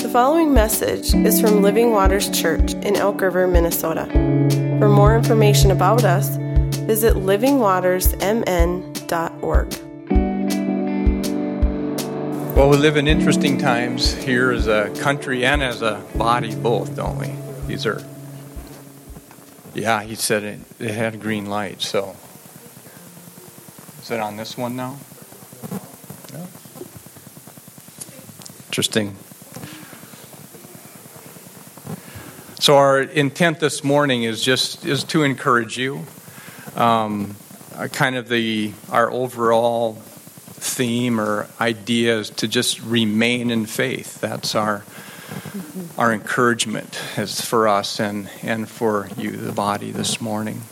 following message is from Living Waters Church in Elk River, Minnesota. For more information about us, visit livingwatersmn.org. Well, we live in interesting times here as a country and as a body both, don't we? These are, yeah, he said it had a green light, so. Is it on this one now? No. Interesting. So our intent this morning is to encourage you. Our overall theme or idea is to just remain in faith. That's our encouragement is for us and for you, the body, this morning.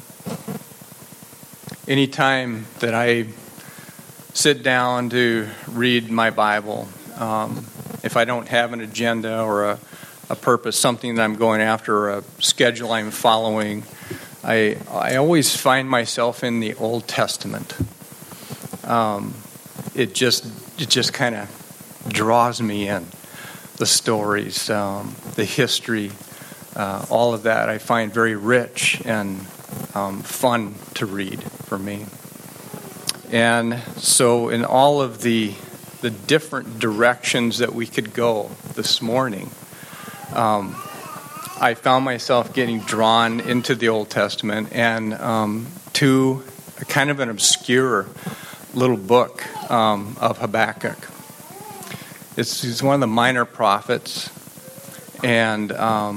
Anytime that I sit down to read my Bible, if I don't have an agenda or a purpose, something that I'm going after, or a schedule I'm following, I always find myself in the Old Testament. It just kind of draws me in. The stories, the history, all of that I find very rich and fun to read for me. And so in all of the different directions that we could go this morning, I found myself getting drawn into the Old Testament and to a kind of an obscure little book of Habakkuk. It's one of the minor prophets, and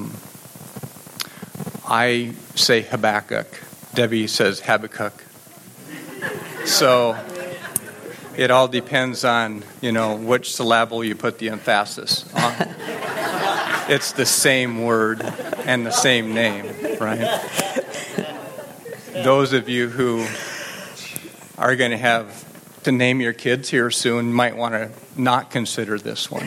I say Habakkuk. Debbie says Habakkuk. So it all depends on, which syllable you put the emphasis on. It's the same word and the same name, right? Those of you who are going to have to name your kids here soon might want to not consider this one or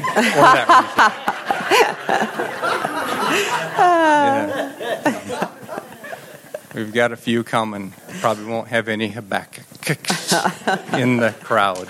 that one. Yeah. We've got a few coming. Probably won't have any Habakkuk in the crowd.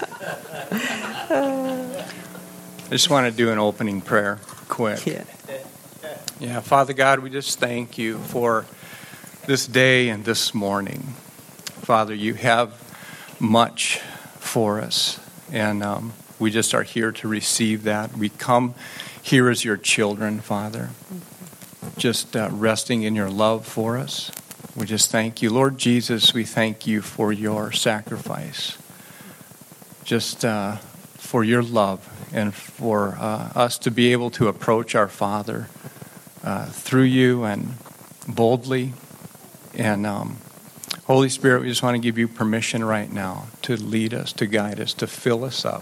I just want to do an opening prayer quick. Yeah, Father God, we just thank you for this day and this morning. Father, you have much for us, and we just are here to receive that. We come here as your children, Father, just resting in your love for us. We just thank you. Lord Jesus, we thank you for your sacrifice, just for your love, and for us to be able to approach our Father through you and boldly. And Holy Spirit, we just want to give you permission right now to lead us, to guide us, to fill us up,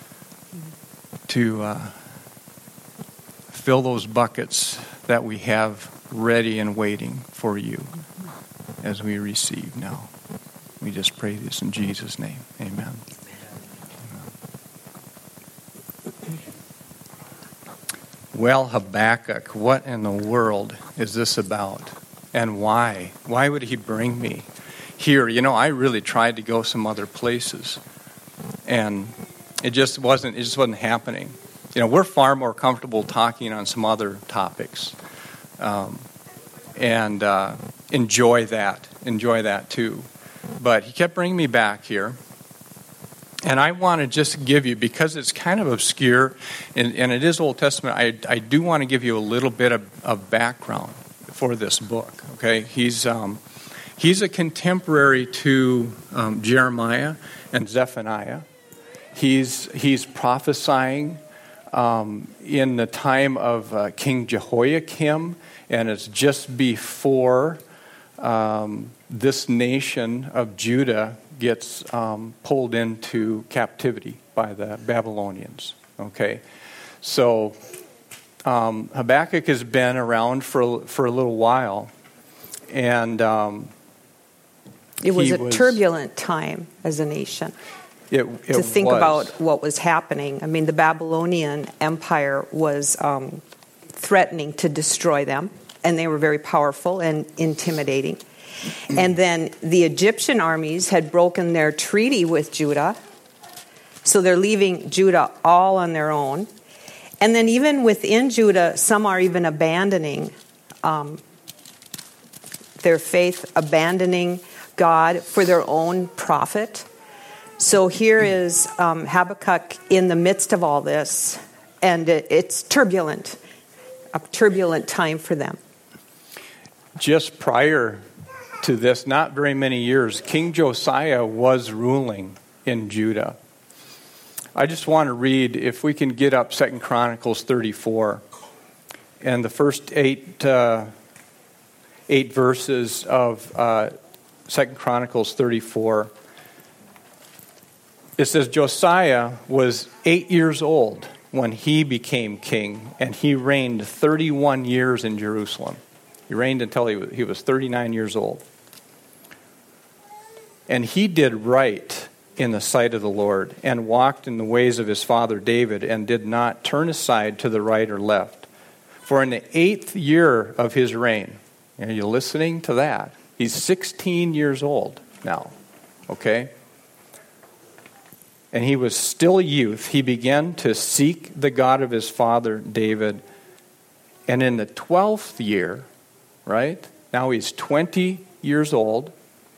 to fill those buckets that we have ready and waiting for you as we receive now. We just pray this in Jesus' name. Amen. Well, Habakkuk, what in the world is this about? And why? Why would he bring me here? I really tried to go some other places, and it just wasn't happening. We're far more comfortable talking on some other topics, and enjoy that too. But he kept bringing me back here. And I want to just give you, because it's kind of obscure, and it is Old Testament, I do want to give you a little bit of background for this book. Okay, he's a contemporary to Jeremiah and Zephaniah. He's prophesying in the time of King Jehoiakim, and it's just before this nation of Judah gets pulled into captivity by the Babylonians. Okay, so Habakkuk has been around for a little while, and it was a turbulent time as a nation. It to think was. About what was happening. I mean, the Babylonian Empire was threatening to destroy them, and they were very powerful and intimidating. And then the Egyptian armies had broken their treaty with Judah, so they're leaving Judah all on their own. And then even within Judah, some are even abandoning their faith, abandoning God for their own profit. So here is Habakkuk in the midst of all this, and it's turbulent, a turbulent time for them. Just prior to this, not very many years, King Josiah was ruling in Judah. I just want to read, if we can get up 2 Chronicles 34, and the first eight verses of 2 Chronicles 34. It says, Josiah was 8 years old when he became king, and he reigned 31 years in Jerusalem. He reigned until he was 39 years old. And he did right in the sight of the Lord, and walked in the ways of his father David, and did not turn aside to the right or left. For in the 8th year of his reign, are you listening to that? He's 16 years old now, okay? And he was still a youth. He began to seek the God of his father David. And in the 12th year, right? Now he's 20 years old.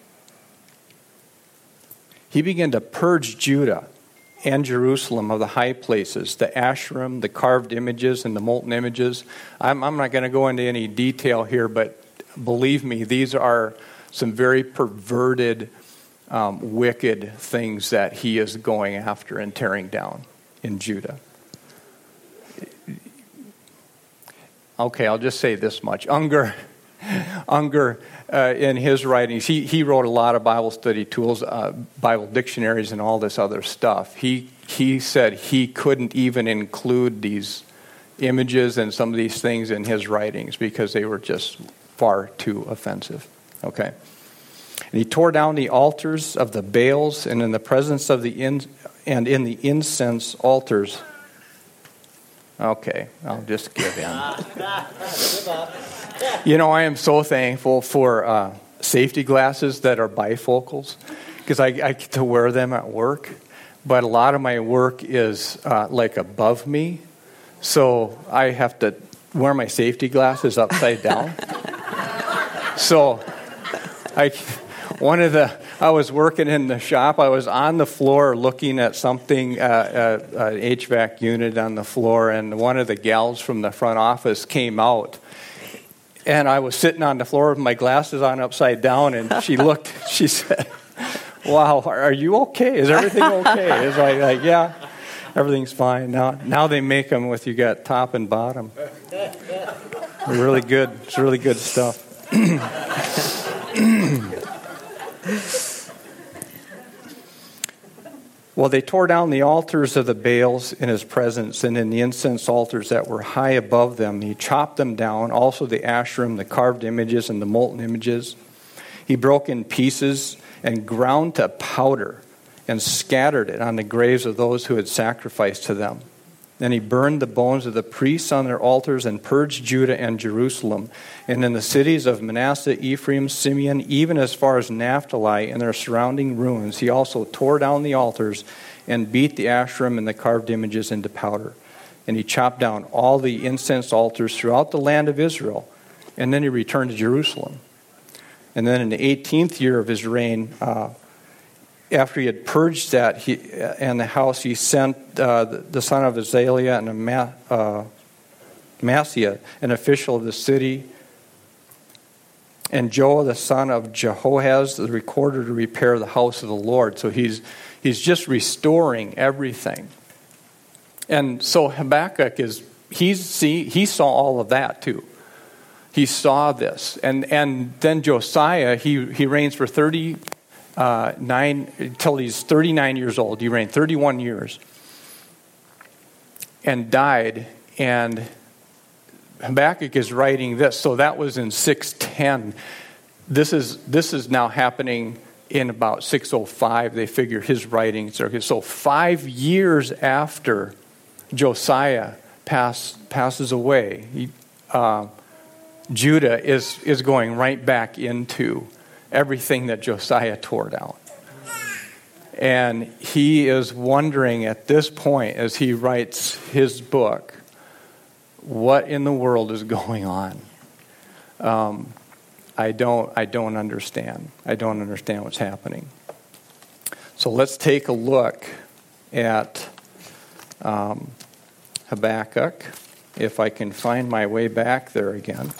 He began to purge Judah and Jerusalem of the high places, the Asherim, the carved images, and the molten images. I'm not going to go into any detail here, but believe me, these are some very perverted, wicked things that he is going after and tearing down in Judah. Okay, I'll just say this much. Unger, in his writings, he wrote a lot of Bible study tools, Bible dictionaries, and all this other stuff. He said he couldn't even include these images and some of these things in his writings because they were just far too offensive. Okay. And he tore down the altars of the Baals, and in the presence of in the incense altars. Okay, I'll just give in. You know, I am so thankful for safety glasses that are bifocals, because I get to wear them at work. But a lot of my work is like above me, so I have to wear my safety glasses upside down. So I was working in the shop. I was on the floor looking at something, an HVAC unit on the floor, and one of the gals from the front office came out. And I was sitting on the floor with my glasses on upside down, and she looked, she said, "Wow, are you okay? Is everything okay?" It's like, yeah, everything's fine. Now they make them with you got top and bottom. They're really good. It's really good stuff. Well, they tore down the altars of the Baals in his presence, and in the incense altars that were high above them. He chopped them down, also the Asherim, the carved images, and the molten images. He broke in pieces and ground to powder and scattered it on the graves of those who had sacrificed to them. Then he burned the bones of the priests on their altars and purged Judah and Jerusalem. And in the cities of Manasseh, Ephraim, Simeon, even as far as Naphtali and their surrounding ruins, he also tore down the altars and beat the Asherim and the carved images into powder. And he chopped down all the incense altars throughout the land of Israel. And then he returned to Jerusalem. And then in the 18th year of his reign, after he had purged that and the house, he sent the son of Azaliah and Maaseiah, an official of the city, and Joah, the son of Jehoahaz, the recorder, to repair the house of the Lord. So he's just restoring everything. And so Habakkuk he saw all of that too. He saw this, and then Josiah he reigns for 39 until he's 39 years old. He reigned 31 years and died. And Habakkuk is writing this. So that was in 610. This is now happening in about 605. They figure his writings are. So 5 years after Josiah passes away, Judah is going right back into everything that Josiah tore down. And he is wondering at this point, as he writes his book, what in the world is going on? I don't understand. I don't understand what's happening. So let's take a look at Habakkuk, if I can find my way back there again.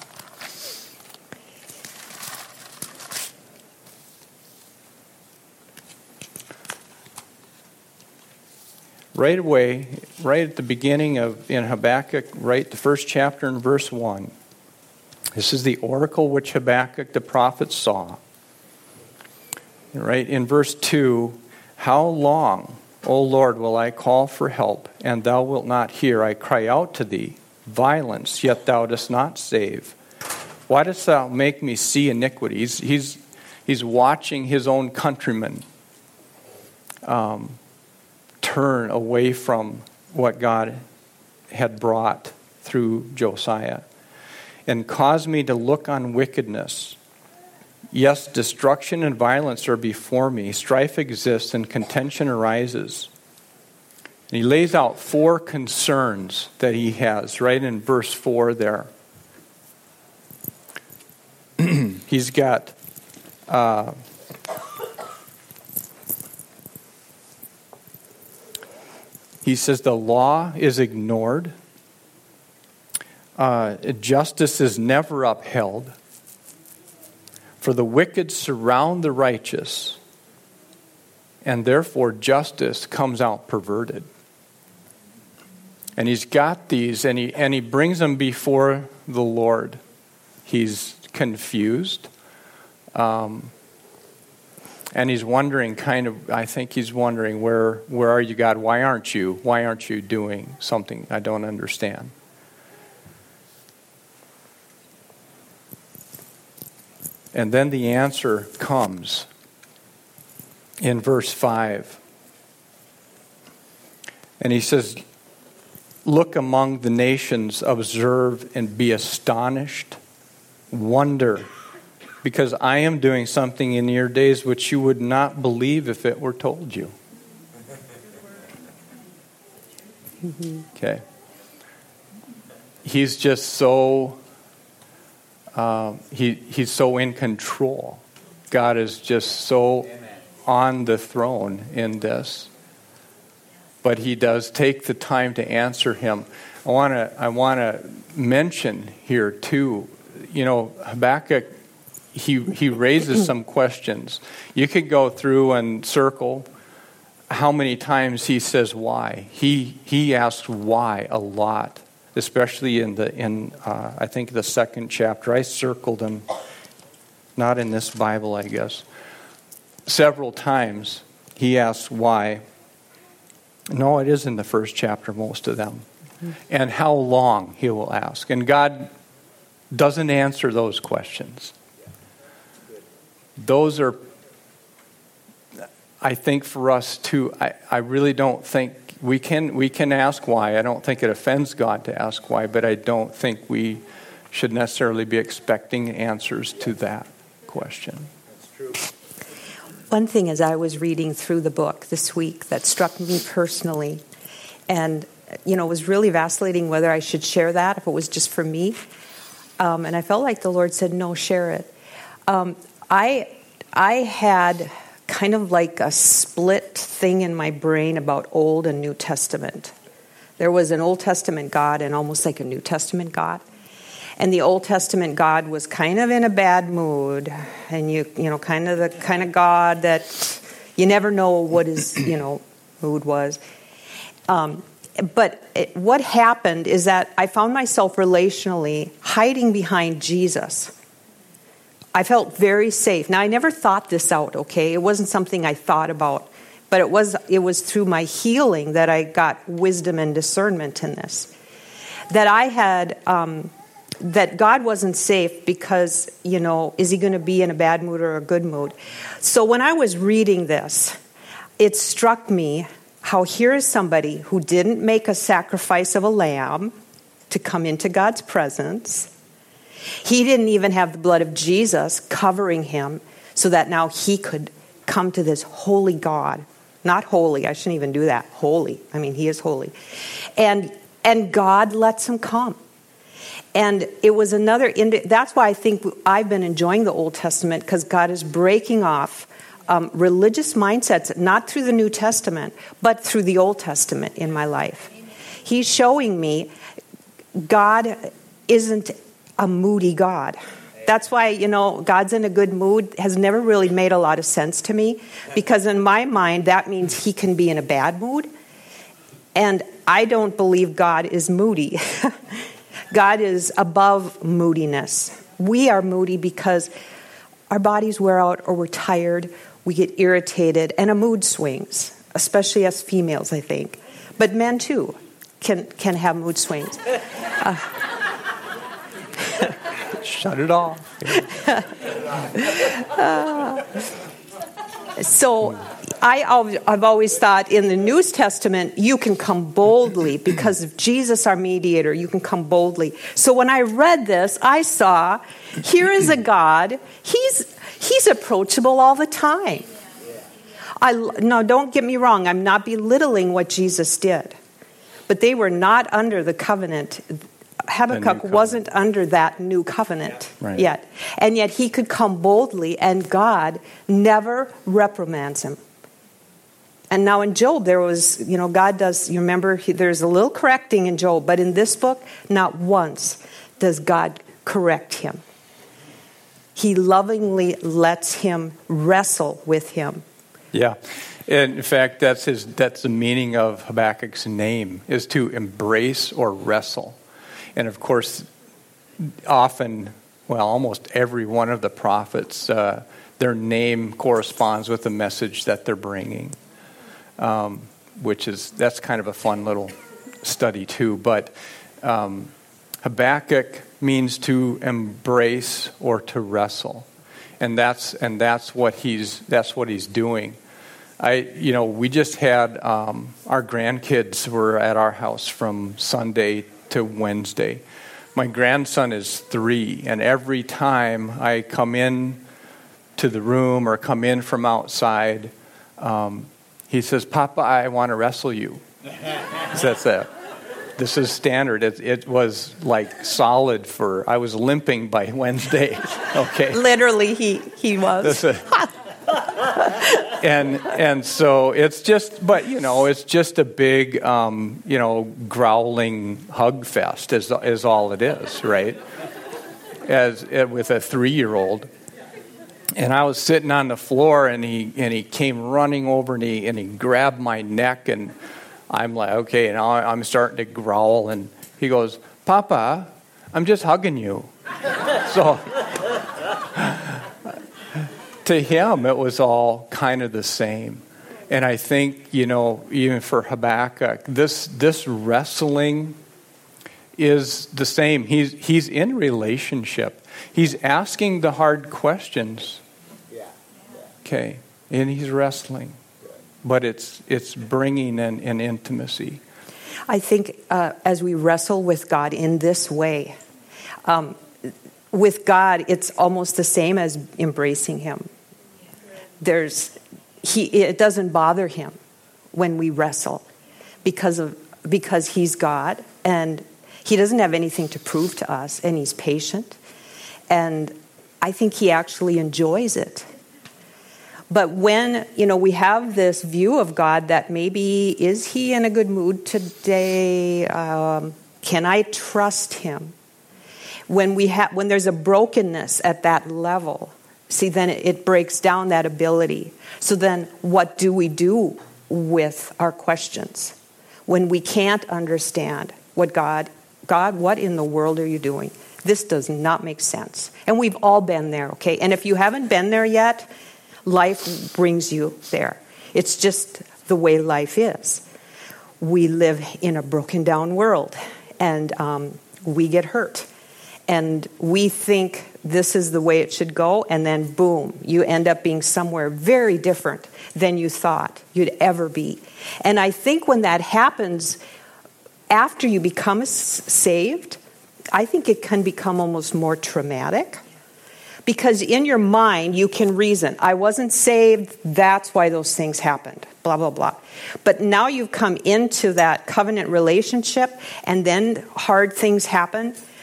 Right away, right at the beginning in Habakkuk, right the first chapter in verse 1. This is the oracle which Habakkuk the prophet saw. Right in verse 2, how long, O Lord, will I call for help, and thou wilt not hear? I cry out to thee, violence, yet thou dost not save. Why dost thou make me see iniquity? He's watching his own countrymen turn away from what God had brought through Josiah, and cause me to look on wickedness. Yes, destruction and violence are before me. Strife exists and contention arises. And he lays out 4 concerns that he has right in verse 4 there. He's got he says the law is ignored. Justice is never upheld. For the wicked surround the righteous, and therefore justice comes out perverted. And he's got these, and he brings them before the Lord. He's confused. And he's wondering, I think he's wondering, where are you, God? Why aren't you doing something I don't understand? And then the answer comes in verse 5. And he says, look among the nations, observe and be astonished, wonder, because I am doing something in your days which you would not believe if it were told you. Okay. He's just so, he's so in control. God is just so on the throne in this. But he does take the time to answer him. I want to mention here too, Habakkuk, he raises some questions. You could go through and circle how many times he says why. He asks why a lot, especially in I think the second chapter. I circled him, not in this Bible, I guess. Several times he asks why. No, it is in the first chapter, most of them. And how long, he will ask. And God doesn't answer those questions. Those are, I think for us too, I really don't think, we can ask why. I don't think it offends God to ask why, but I don't think we should necessarily be expecting answers to that question. That's true. One thing as I was reading through the book this week that struck me personally, and was really vacillating whether I should share that, if it was just for me. And I felt like the Lord said, no, share it. I had kind of like a split thing in my brain about Old and New Testament. There was an Old Testament God and almost like a New Testament God. And the Old Testament God was kind of in a bad mood. And kind of the kind of God that you never know what his, mood was. But what happened is that I found myself relationally hiding behind Jesus. I felt very safe. Now, I never thought this out, okay? It wasn't something I thought about. But it was through my healing that I got wisdom and discernment in this. That I had, that God wasn't safe because, is he going to be in a bad mood or a good mood? So when I was reading this, it struck me how here is somebody who didn't make a sacrifice of a lamb to come into God's presence. He didn't even have the blood of Jesus covering him so that now he could come to this holy God. Not holy, I shouldn't even do that. Holy. I mean, he is holy. And God lets him come. And it was that's why I think I've been enjoying the Old Testament, because God is breaking off religious mindsets, not through the New Testament, but through the Old Testament in my life. He's showing me God isn't a moody God. That's why, God's in a good mood has never really made a lot of sense to me, because in my mind, that means he can be in a bad mood. And I don't believe God is moody. God is above moodiness. We are moody because our bodies wear out, or we're tired, we get irritated, and a mood swings, especially as females, I think. But men, too, can have mood swings. Shut it off. So I've always thought in the New Testament, you can come boldly because of Jesus, our mediator. You can come boldly. So when I read this, I saw here is a God. He's approachable all the time. Now, don't get me wrong. I'm not belittling what Jesus did. But they were not under the covenant. Habakkuk wasn't under that new covenant yet. And yet he could come boldly, and God never reprimands him. And now in Job, there was, God does, you remember, there's a little correcting in Job, but in this book, not once does God correct him. He lovingly lets him wrestle with him. Yeah. And in fact, that's the meaning of Habakkuk's name, is to embrace or wrestle. And of course, often, almost every one of the prophets, their name corresponds with the message that they're bringing, that's kind of a fun little study too. But Habakkuk means to embrace or to wrestle, and that's what he's doing. We just had our grandkids were at our house from Sunday to Wednesday. My grandson is 3, and every time I come in to the room or come in from outside, he says, "Papa, I want to wrestle you." That's it. This is standard. It was like solid I was limping by Wednesday. Okay. Literally, he was. And so it's just, but it's just a big, growling hug fest is all it is, right? With a 3-year-old, and I was sitting on the floor, and he came running over, and he grabbed my neck, and I'm like, okay, now I'm starting to growl, and he goes, "Papa, I'm just hugging you." So. To him, it was all kind of the same. And I think, even for Habakkuk, this wrestling is the same. He's in relationship. He's asking the hard questions. Okay. And he's wrestling. But it's bringing an intimacy. I think as we wrestle with God in this way, with God, it's almost the same as embracing him. It doesn't bother him when we wrestle because he's God, and he doesn't have anything to prove to us, and he's patient, and I think he actually enjoys it. But when we have this view of God that maybe, is he in a good mood today? Can I trust him? When there's a brokenness at that level, see, then it breaks down that ability. So then what do we do with our questions when we can't understand what God, what in the world are you doing? This does not make sense. And we've all been there, okay? And if you haven't been there yet, life brings you there. It's just the way life is. We live in a broken down world, and we get hurt. And we think this is the way it should go, and then boom, you end up being somewhere very different than you thought you'd ever be. And I think when that happens, after you become saved, I think it can become almost more traumatic. Because in your mind, you can reason, I wasn't saved, that's why those things happened, blah, blah, blah. But now you've come into that covenant relationship, and then hard things happen.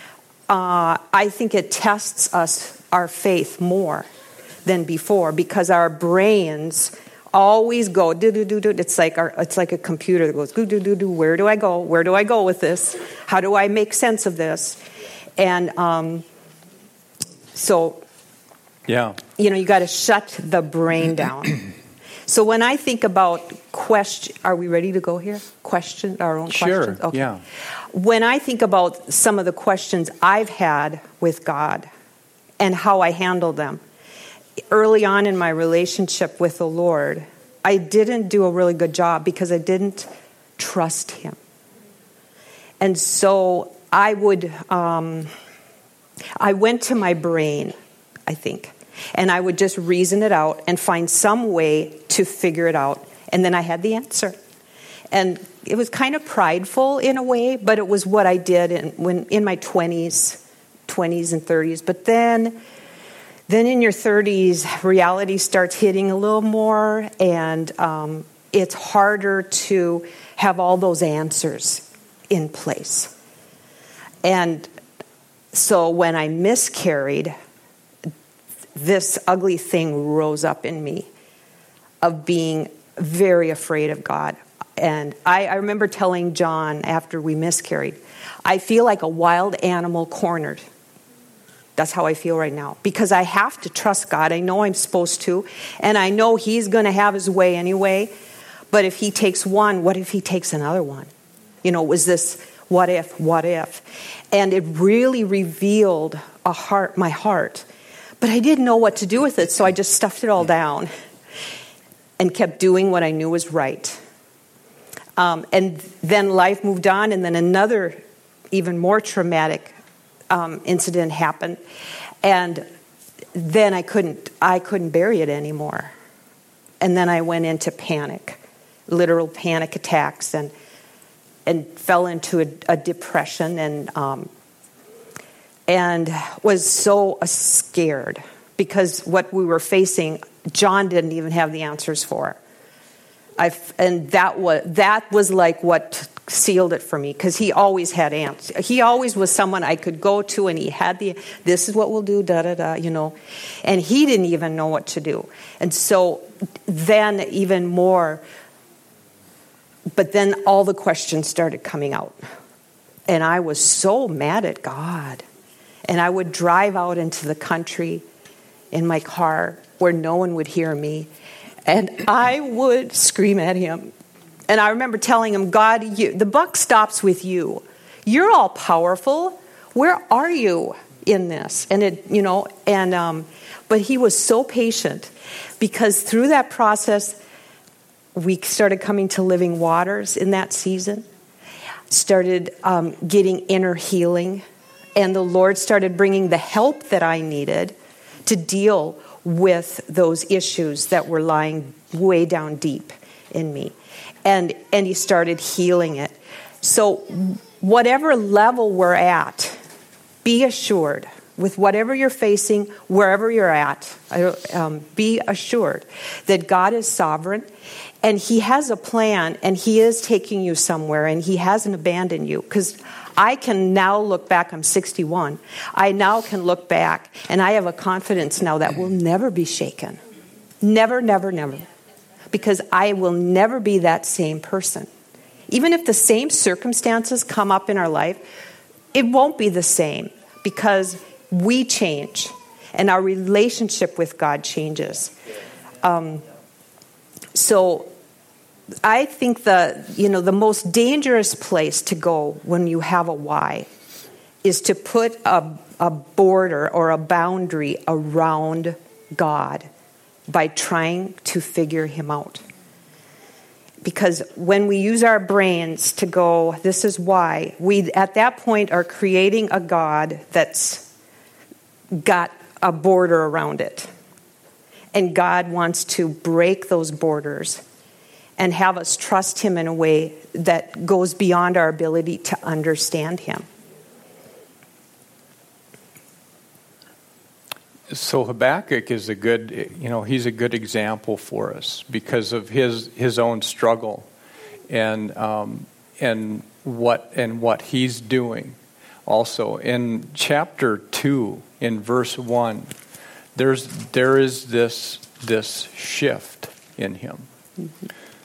I think it tests our faith more than before, because our brains always go do do do do. It's like a computer that goes do do do do. Where do I go? Where do I go with this? How do I make sense of this? And so, yeah, you got to shut the brain down. So when I think about are we ready to go here? Our own questions? Sure, Okay. yeah. When I think about some of the questions I've had with God and how I handled them, early on in my relationship with the Lord, I didn't do a really good job because I didn't trust Him. And so I went to my brain, I think, and I would just reason it out and find some way to figure it out. And then I had the answer. And it was kind of prideful in a way, but it was what I did in my 20s and 30s. But then in your 30s, reality starts hitting a little more, and it's harder to have all those answers in place. And so when I miscarried, this ugly thing rose up in me of being very afraid of God. And I remember telling John after we miscarried, I feel like a wild animal cornered. That's how I feel right now. Because I have to trust God. I know I'm supposed to. And I know He's going to have His way anyway. But if He takes one, what if He takes another one? Was this what if? And it really revealed my heart. But I didn't know what to do with it, so I just stuffed it all down and kept doing what I knew was right. And then life moved on, and then another even more traumatic incident happened, and then I couldn't bury it anymore. And then I went into panic, literal panic attacks, and fell into a depression, and was so scared because what we were facing, John didn't even have the answers for. And that was like what sealed it for me, because he always had answers. He always was someone I could go to, and he had this is what we'll do, and he didn't even know what to do. And so then even more, but then all the questions started coming out, and I was so mad at God. And I would drive out into the country in my car where no one would hear me, and I would scream at Him. And I remember telling Him, God, the buck stops with you. You're all powerful. Where are you in this? And but He was so patient, because through that process, we started coming to Living Waters in that season, started getting inner healing, and the Lord started bringing the help that I needed to deal with those issues that were lying way down deep in me. And He started healing it. So whatever level we're at, be assured, with whatever you're facing, wherever you're at, be assured that God is sovereign, and He has a plan, and He is taking you somewhere, and He hasn't abandoned you. Because I can now look back, I'm 61, I now can look back, and I have a confidence now that will never be shaken. Never, never, never. Because I will never be that same person. Even if the same circumstances come up in our life, it won't be the same, because we change, and our relationship with God changes. So I think the most dangerous place to go when you have a why is to put a border or a boundary around God by trying to figure Him out. Because when we use our brains to go, this is why, we at that point are creating a God that's got a border around it. And God wants to break those borders and have us trust Him in a way that goes beyond our ability to understand Him. So Habakkuk is he's a good example for us because of his own struggle and what he's doing. also. In chapter 2, in verse 1, there is this shift in him. Mm-hmm.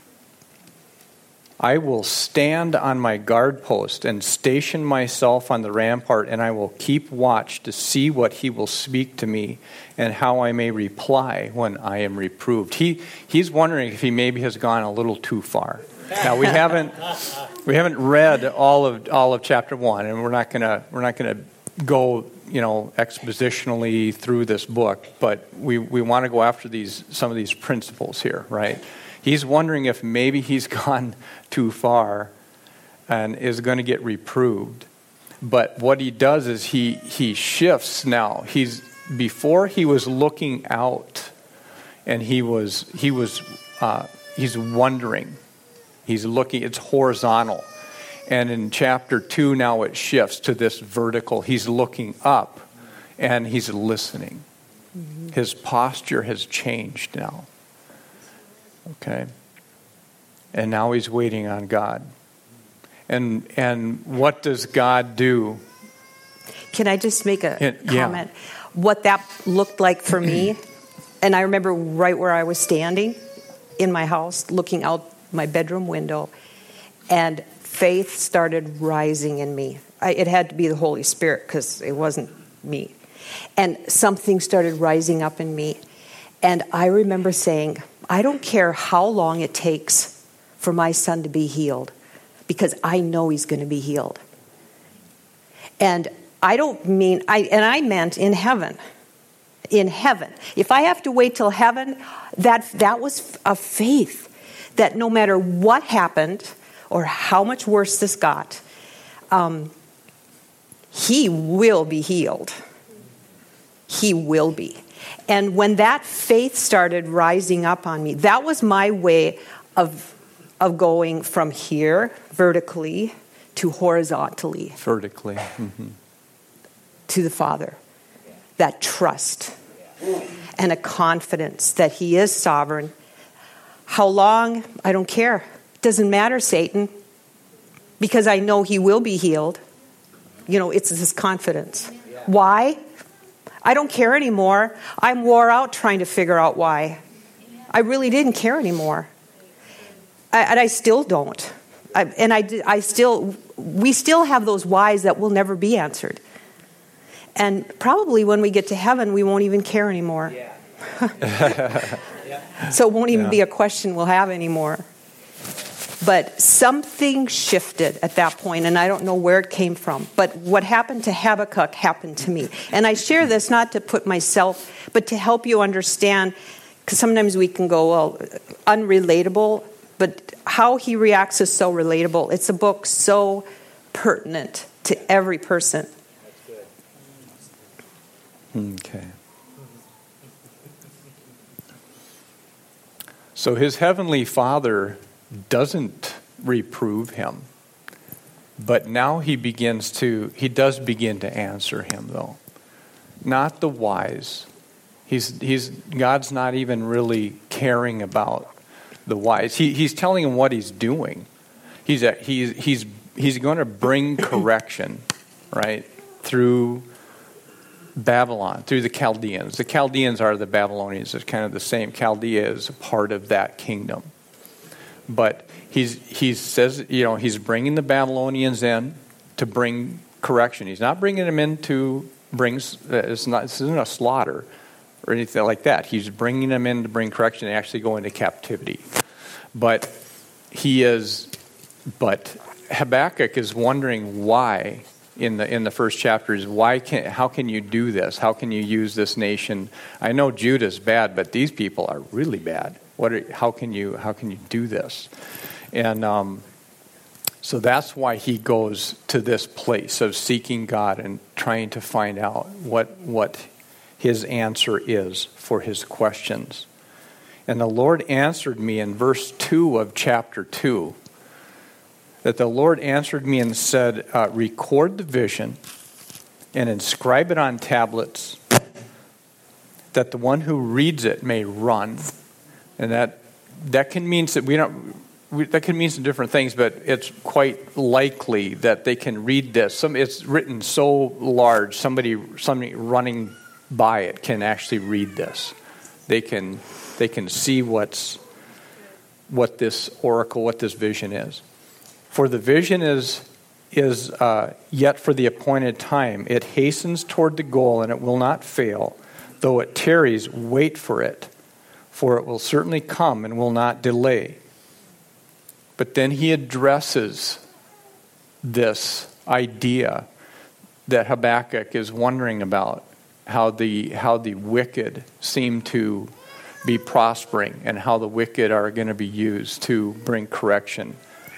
I will stand on my guard post and station myself on the rampart, and I will keep watch to see what he will speak to me and how I may reply when I am reproved. He's wondering if he maybe has gone a little too far. Now we haven't read all of chapter 1, and we're not gonna go expositionally through this book, but we want to go after some of these principles here, right? He's wondering if maybe he's gone too far and is going to get reproved. But what he does is he shifts now. Before he was looking out, and he's wondering. He's looking. It's horizontal, and in chapter 2 now it shifts to this vertical. He's looking up, and he's listening. Mm-hmm. His posture has changed now. Okay. And now he's waiting on God. And what does God do? Can I just make a comment? Yeah. What that looked like for me, and I remember right where I was standing in my house, looking out my bedroom window, and faith started rising in me. It had to be the Holy Spirit because it wasn't me. And something started rising up in me. And I remember saying, I don't care how long it takes for my son to be healed, because I know he's going to be healed. And I don't mean, I meant in heaven. In heaven. If I have to wait till heaven, that was a faith that no matter what happened or how much worse this got, he will be healed. He will be. And when that faith started rising up on me, that was my way of going from here vertically to horizontally. Vertically. Mm-hmm. To the Father. That trust and a confidence that he is sovereign. How long? I don't care. Doesn't matter, Satan, because I know he will be healed. It's this confidence. Why? I don't care anymore. I'm wore out trying to figure out why. I really didn't care anymore. And I still don't. We still have those whys that will never be answered. And probably when we get to heaven, we won't even care anymore. Yeah. So it won't even be a question we'll have anymore. But something shifted at that point, and I don't know where it came from. But what happened to Habakkuk happened to me. And I share this not to put myself, but to help you understand, because sometimes we can go, well, unrelatable, but how he reacts is so relatable. It's a book so pertinent to every person. Okay. So his heavenly Father doesn't reprove him, but now he does begin to answer him, though. Not the wise. God's not even really caring about the wise. He's telling him what he's doing. He's going to bring correction, right, through Babylon, through the Chaldeans. The Chaldeans are the Babylonians. It's kind of the same. Chaldea is a part of that kingdom. But he says, he's bringing the Babylonians in to bring correction. He's not bringing them in to bring, this isn't a slaughter or anything like that. He's bringing them in to bring correction and actually go into captivity. But Habakkuk is wondering why. In the first chapter is how can you do this? How can you use this nation? I know Judah's bad, but these people are really bad. How can you do this? And so that's why he goes to this place of seeking God and trying to find out what his answer is for his questions. And the Lord answered me in verse 2 of chapter 2. That the Lord answered me and said, record the vision and inscribe it on tablets, that the one who reads it may run. And that can mean that that can mean some different things, but it's quite likely that they can read this. It's written so large, somebody running by it can actually read this. They can see what this oracle, what this vision is. For the vision is yet for the appointed time. It hastens toward the goal, and it will not fail. Though it tarries, wait for it, for it will certainly come and will not delay. But then he addresses this idea that Habakkuk is wondering about, how the wicked seem to be prospering and how the wicked are going to be used to bring correction.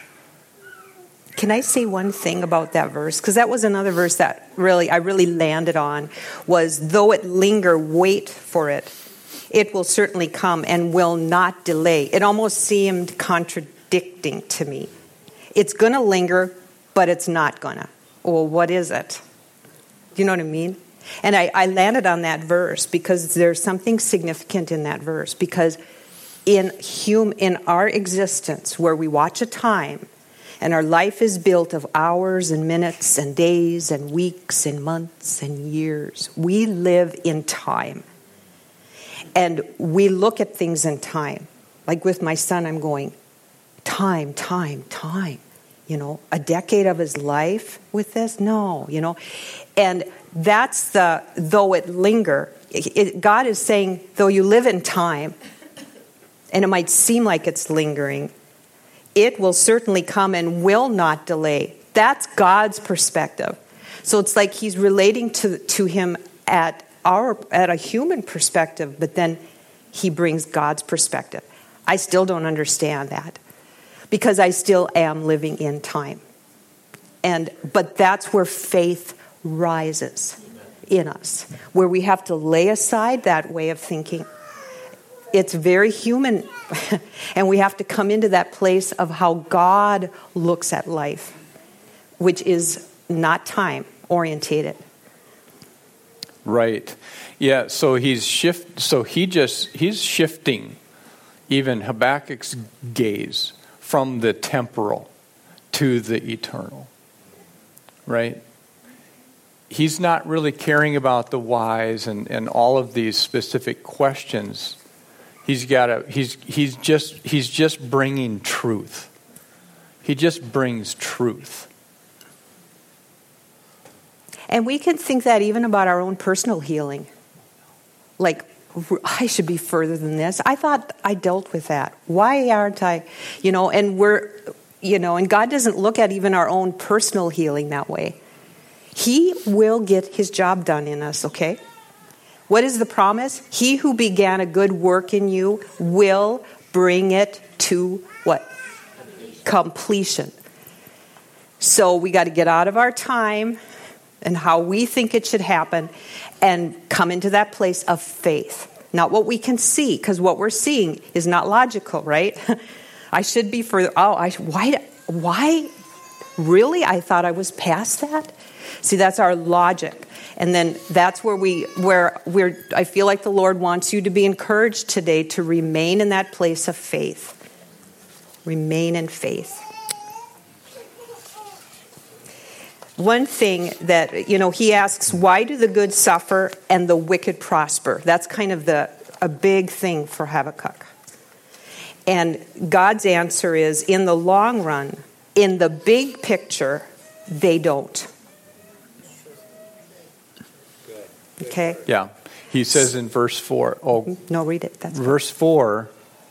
Can I say one thing about that verse? Because that was another verse that I really landed on, was though it linger, wait for it. It will certainly come and will not delay. It almost seemed contradicting to me. It's going to linger, but it's not going to. Well, what is it? Do you know what I mean? And I landed on that verse because there's something significant in that verse. Because in our existence, where we watch a time, and our life is built of hours and minutes and days and weeks and months and years, we live in time. And we look at things in time. Like with my son, I'm going, time. You know, a decade of his life with this? No, you know. And that's though it linger. God is saying, though you live in time, and it might seem like it's lingering, it will certainly come and will not delay. That's God's perspective. So it's like he's relating to him at a human perspective, but then he brings God's perspective. I still don't understand that because I still am living in time. But that's where faith rises in us, where we have to lay aside that way of thinking. It's very human, and we have to come into that place of how God looks at life, which is not time orientated. Right. Yeah, so he's shifting even Habakkuk's gaze from the temporal to the eternal. Right? He's not really caring about the whys and all of these specific questions. He's just bringing truth. He just brings truth. And we can think that even about our own personal healing. Like, I should be further than this. I thought I dealt with that. Why aren't I? You know, and and God doesn't look at even our own personal healing that way. He will get his job done in us, okay? What is the promise? He who began a good work in you will bring it to what? Completion. So we got to get out of our time and how we think it should happen and come into that place of faith. Not what we can see, because what we're seeing is not logical, right? I should be further. Why? Really? I thought I was past that? See, that's our logic. And then that's where I feel like the Lord wants you to be encouraged today to remain in that place of faith. Remain in faith. One thing that, he asks, why do the good suffer and the wicked prosper? That's kind of a big thing for Habakkuk. And God's answer is, in the long run, in the big picture, they don't. Okay? Yeah. He says in verse 4. Oh, no, read it. That's verse 4.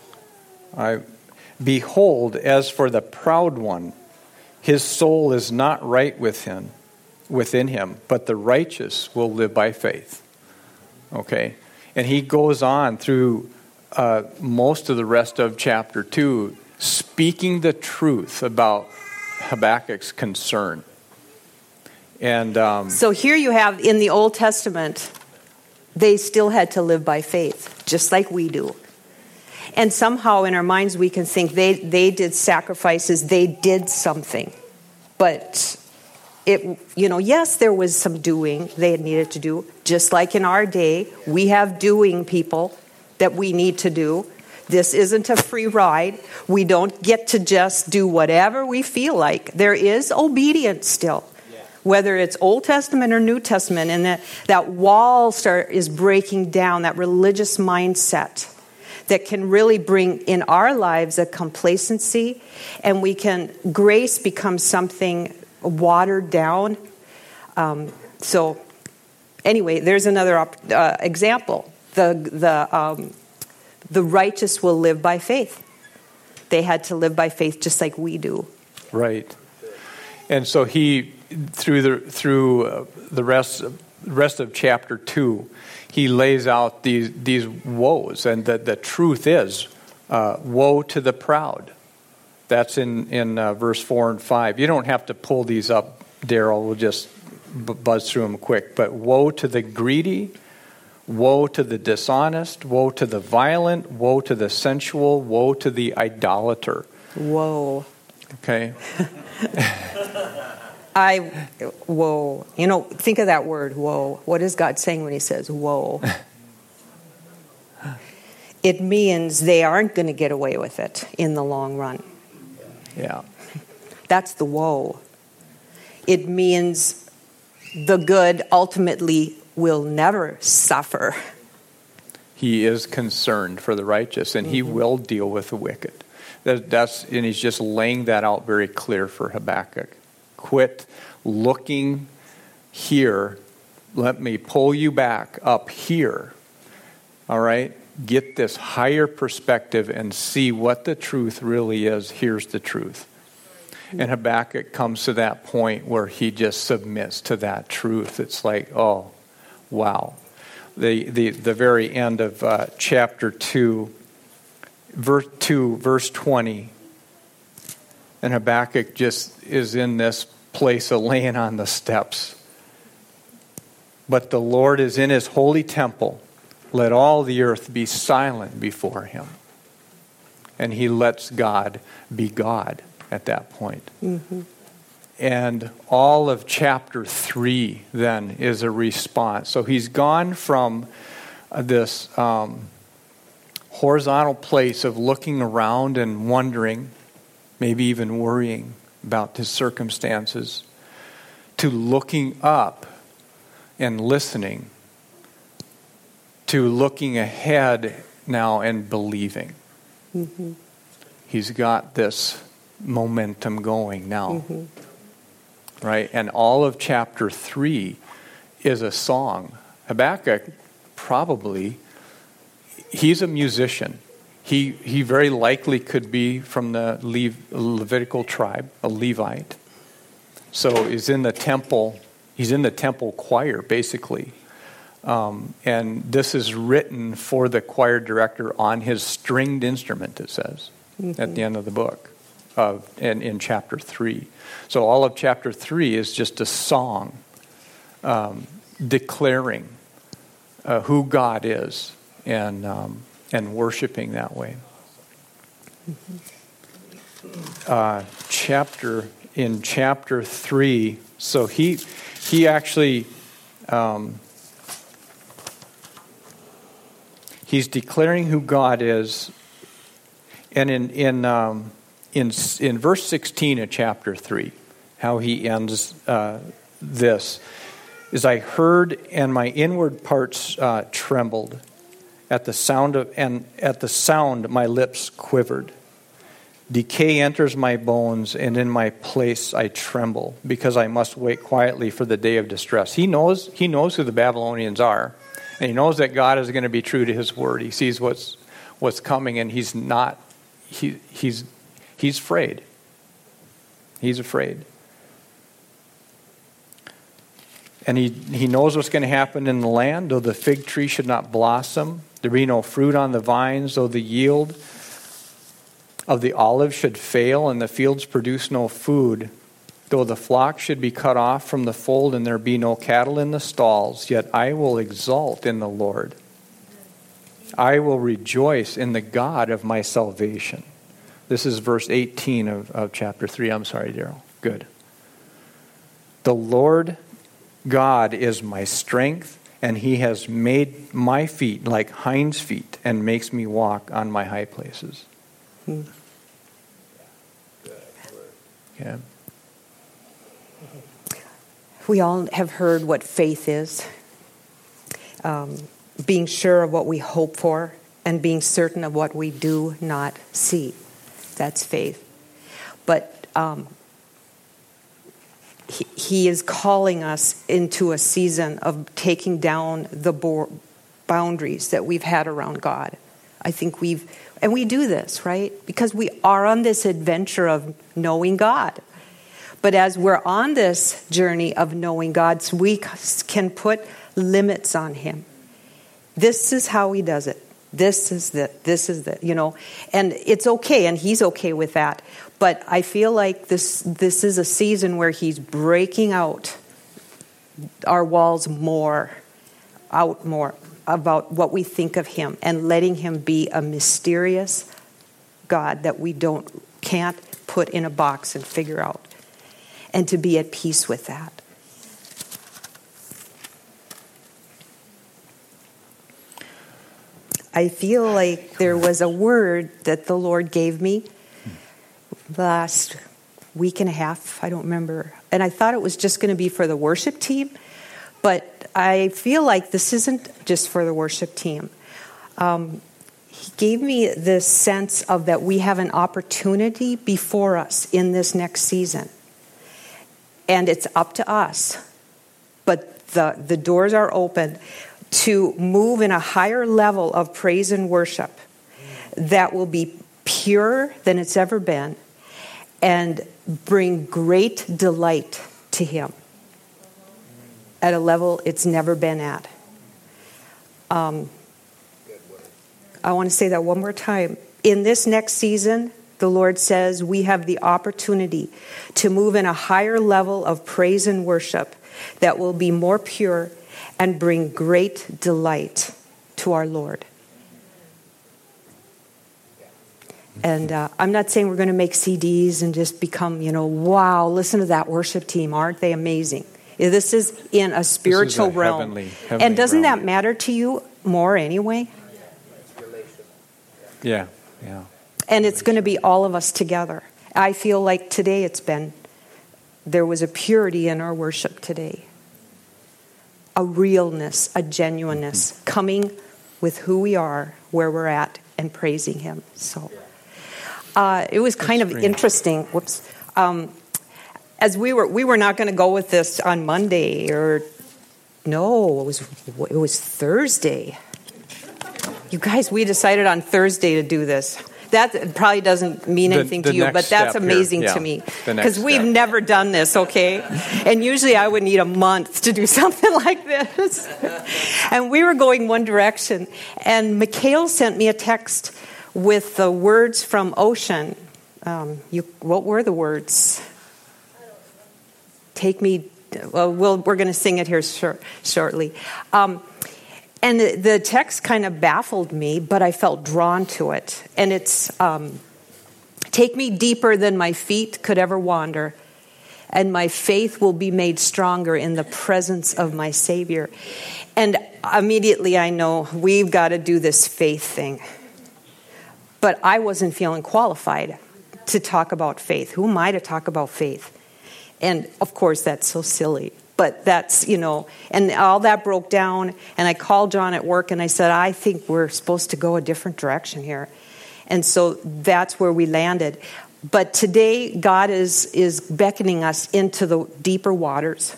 Behold, as for the proud one, his soul is not right within him, but the righteous will live by faith. Okay? And he goes on through most of the rest of chapter 2, speaking the truth about Habakkuk's concern. And so here you have, in the Old Testament, they still had to live by faith, just like we do. And somehow in our minds we can think they did sacrifices, they did something. But yes, there was some doing they needed to do. Just like in our day, we have doing people that we need to do. This isn't a free ride. We don't get to just do whatever we feel like. There is obedience still. Whether it's Old Testament or New Testament, and that wall is breaking down, that religious mindset that can really bring in our lives a complacency, and grace becomes something watered down. So anyway, there's another example. The righteous will live by faith. They had to live by faith just like we do. Right. And so he, through the rest of chapter 2, he lays out these woes, and the truth is, woe to the proud. That's in verse 4 and 5. You don't have to pull these up, Daryl. We'll just buzz through them quick. But woe to the greedy, woe to the dishonest, woe to the violent, woe to the sensual, woe to the idolater. Woe. Okay. Woe. Think of that word, woe. What is God saying when he says woe? It means they aren't going to get away with it in the long run. Yeah. That's the woe. It means the good ultimately will never suffer. He is concerned for the righteous, and he will deal with the wicked. And he's just laying that out very clear for Habakkuk. Quit looking here. Let me pull you back up here. All right? Get this higher perspective and see what the truth really is. Here's the truth. And Habakkuk comes to that point where he just submits to that truth. It's like, oh, wow. The very end of chapter 2, verse 20. And Habakkuk just is in this place of laying on the steps. But the Lord is in his holy temple. Let all the earth be silent before him. And he lets God be God at that point. Mm-hmm. And all of chapter 3 then is a response. So he's gone from this horizontal place of looking around and wondering, maybe even worrying about his circumstances, to looking up and listening, to looking ahead now and believing. Mm-hmm. He's got this momentum going now. Mm-hmm. Right? And all of chapter 3 is a song. Habakkuk probably, he's a musician. He very likely could be from the Levitical tribe, a Levite. So he's in the temple choir, basically. And this is written for the choir director on his stringed instrument, it says, at the end of the book, in chapter 3. So all of chapter 3 is just a song declaring who God is and worshiping that way. In chapter 3, so he actually he's declaring who God is, and in verse 16 of chapter 3, how he ends this is, I heard and my inward parts trembled. At the sound my lips quivered. Decay enters my bones, and in my place I tremble, because I must wait quietly for the day of distress. He knows who the Babylonians are, and he knows that God is going to be true to his word. He sees what's coming, and he's afraid. He's afraid. And he knows what's going to happen in the land. Though the fig tree should not blossom, there be no fruit on the vines, though the yield of the olive should fail, and the fields produce no food, though the flock should be cut off from the fold, and there be no cattle in the stalls, yet I will exult in the Lord. I will rejoice in the God of my salvation. This is verse 18 of chapter 3. I'm sorry, Daryl. Good. The Lord God is my strength and he has made my feet like hinds feet and makes me walk on my high places. Yeah. We all have heard what faith is. Being sure of what we hope for and being certain of what we do not see. That's faith. But he is calling us into a season of taking down the boundaries that we've had around God. I think we do this, right? Because we are on this adventure of knowing God. But as we're on this journey of knowing God, we can put limits on him. This is how he does it. This is the, and it's okay, and he's okay with that. But I feel like this is a season where he's breaking out our walls more about what we think of him and letting him be a mysterious God that we can't put in a box and figure out, and to be at peace with that. I feel like there was a word that the Lord gave me last week and a half, I don't remember. And I thought it was just going to be for the worship team, but I feel like this isn't just for the worship team. He gave me this sense of that we have an opportunity before us in this next season. And it's up to us. But the doors are open to move in a higher level of praise and worship that will be purer than it's ever been and bring great delight to him at a level it's never been at. I want to say that one more time. In this next season, the Lord says we have the opportunity to move in a higher level of praise and worship that will be more pure and bring great delight to our Lord. And I'm not saying we're going to make CDs and just become, wow, listen to that worship team. Aren't they amazing? This is in a spiritual realm. Heavenly and doesn't realm. that matter to you more anyway? Yeah. And it's going to be all of us together. I feel like today there was a purity in our worship today. A realness, a genuineness, coming with who we are, where we're at, and praising him. So it was kind of interesting. As we were not going to go with this on Monday, it was Thursday. You guys, we decided on Thursday to do this. That probably doesn't mean anything to you, but that's amazing to me. Because we've never done this, okay? And usually I would need a month to do something like this. And we were going one direction. And Mikhail sent me a text with the words from Ocean. What were the words? Take me... Well, we're going to sing it here shortly. And the text kind of baffled me, but I felt drawn to it. And it's, take me deeper than my feet could ever wander, and my faith will be made stronger in the presence of my Savior. And immediately I know we've got to do this faith thing. But I wasn't feeling qualified to talk about faith. Who am I to talk about faith? And of course, that's so silly. But that's, and all that broke down. And I called John at work and I said, I think we're supposed to go a different direction here. And so that's where we landed. But today, God is beckoning us into the deeper waters.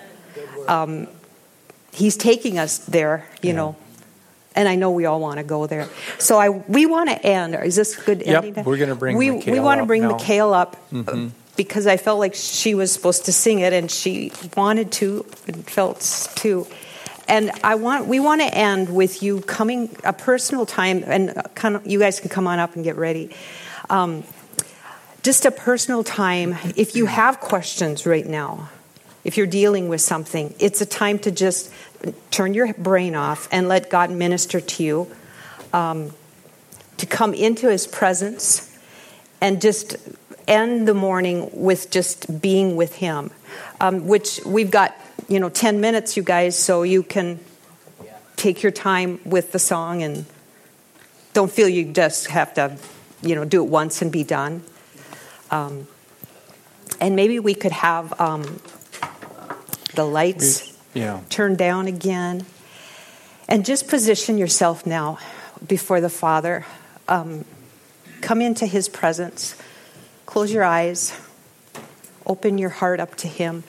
He's taking us there, you know. And I know we all want to go there. So we want to end. Is this good ending? Yep, we're going to bring Mikhail up. We want to bring Mikhail up. Mm-hmm. Because I felt like she was supposed to sing it, and she wanted to, and felt too. And we want to end with you coming a personal time, and you guys can come on up and get ready. Just a personal time. If you have questions right now, if you're dealing with something, it's a time to just turn your brain off and let God minister to you. To come into His presence and just end the morning with just being with Him, which we've got, 10 minutes, you guys, so you can take your time with the song and don't feel you just have to, do it once and be done. And maybe we could have the lights turned down again. And just position yourself now before the Father. Come into His presence. Close your eyes. Open your heart up to Him.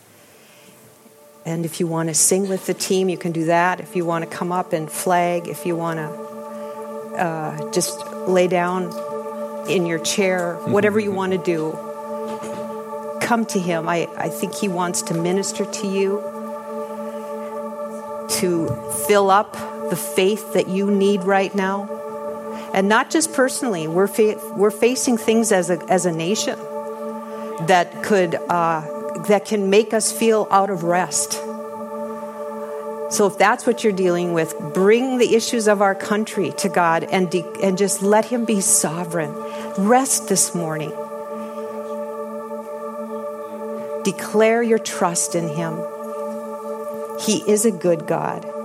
And if you want to sing with the team, you can do that. If you want to come up and flag, if you want to just lay down in your chair, whatever you want to do, come to Him. I think He wants to minister to you, to fill up the faith that you need right now. And not just personally. We're facing things as a nation that can make us feel out of rest. So if that's what you're dealing with, bring the issues of our country to God and just let Him be sovereign. Rest this morning. Declare your trust in Him. He is a good God.